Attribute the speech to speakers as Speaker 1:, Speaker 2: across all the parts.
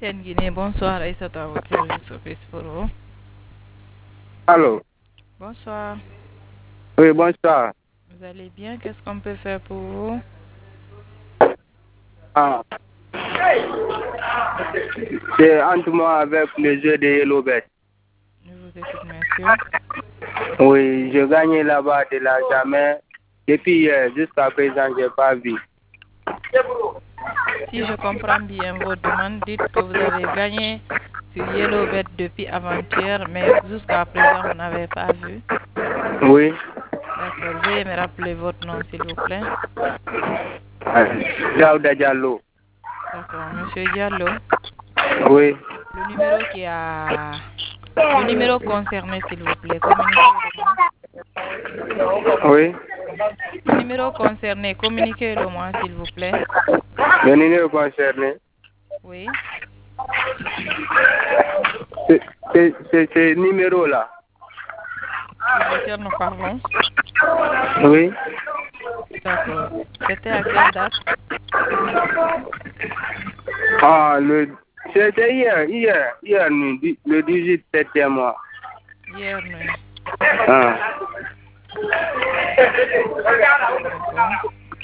Speaker 1: Antenne Guinée, bonsoir Aïssata, à votre service pour vous.
Speaker 2: Allô?
Speaker 1: Bonsoir.
Speaker 2: Oui, bonsoir.
Speaker 1: Vous allez bien? Qu'est-ce qu'on peut faire pour vous?
Speaker 2: Ah. C'est entre moi avec le jeu de Yellow Bet.
Speaker 1: Je vous écoute, monsieur.
Speaker 2: Oui, je gagnais là-bas de l'argent, mais depuis hier, jusqu'à présent, je n'ai pas vu.
Speaker 1: Si je comprends bien vos demandes, dites que vous avez gagné sur YellowBet depuis avant-hier, mais jusqu'à présent, vous n'avez pas vu.
Speaker 2: Oui.
Speaker 1: D'accord. Veuillez me rappeler votre nom, s'il vous plaît.
Speaker 2: Daouda Diallo.
Speaker 1: D'accord. Monsieur Diallo,
Speaker 2: Oui.
Speaker 1: le numéro Le numéro concerné, s'il vous plaît, communiquez-le moi.
Speaker 2: Oui.
Speaker 1: Le numéro concerné, communiquez-le moi, s'il vous plaît.
Speaker 2: Le numéro concerné.
Speaker 1: Oui.
Speaker 2: C'est ce numéro-là.
Speaker 1: C'est lequel nous parlons.
Speaker 2: Oui.
Speaker 1: D'accord. C'était à quelle date?
Speaker 2: Ah, c'était hier nuit, le 18 septembre mois.
Speaker 1: Hier nuit.
Speaker 2: Ah.
Speaker 1: D'accord.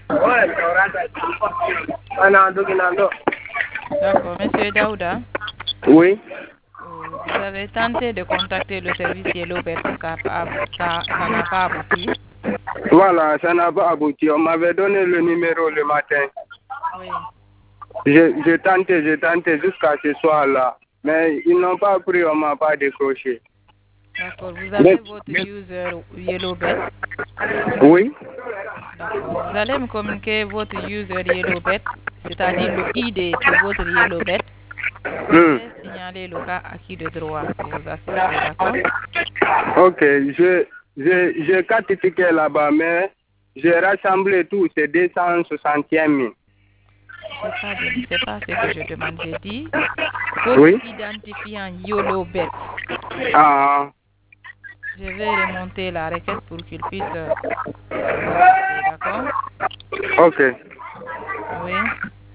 Speaker 1: D'accord. Monsieur Daouda,
Speaker 2: Oui.
Speaker 1: vous avez tenté de contacter le service YellowBet, ça n'a pas abouti.
Speaker 2: Voilà, ça n'a pas abouti. On m'avait donné le numéro le matin.
Speaker 1: Oui.
Speaker 2: J'ai tenté jusqu'à ce soir-là. Mais ils n'ont pas pris, on m'a pas décroché.
Speaker 1: D'accord. Vous avez votre user YellowBet.
Speaker 2: Oui.
Speaker 1: D'accord. Vous allez me communiquer votre user YellowBet, c'est-à-dire le ID de votre YellowBet. Je vais signaler le cas acquis de droit pour vous assister, d'accord?
Speaker 2: Ok, j'ai 4 tickets là-bas, mais j'ai rassemblé tout, c'est 261 000.
Speaker 1: C'est pas ce que je demande. J'ai dit votre
Speaker 2: Oui.
Speaker 1: identifiant YellowBet.
Speaker 2: Ah.
Speaker 1: Je vais remonter la requête pour qu'il puisse vous assister, d'accord?
Speaker 2: Ok.
Speaker 1: Oui.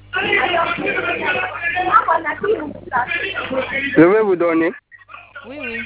Speaker 2: Je vais vous donner.
Speaker 1: Oui, oui.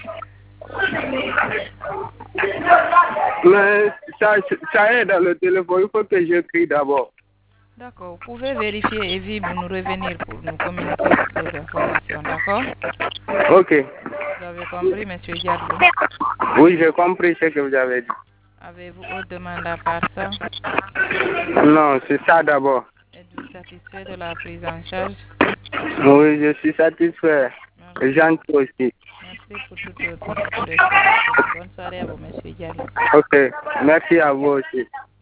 Speaker 2: Mais ça est dans le téléphone, il faut que j'écris d'abord.
Speaker 1: D'accord. Vous pouvez vérifier et puis nous revenir pour nous communiquer toutes les informations, d'accord?
Speaker 2: Ok.
Speaker 1: Vous avez compris, monsieur Diallo?
Speaker 2: Oui, j'ai compris ce que vous avez dit.
Speaker 1: Avez-vous autre demande à part ça?
Speaker 2: Non, c'est ça d'abord.
Speaker 1: Êtes-vous satisfait de la prise en charge?
Speaker 2: Oui, je suis satisfait. Et
Speaker 1: Merci.
Speaker 2: gentil aussi.
Speaker 1: Merci pour toute votre disponibilité. Bonne soirée à vous, monsieur Diallo.
Speaker 2: Ok. Merci à vous aussi.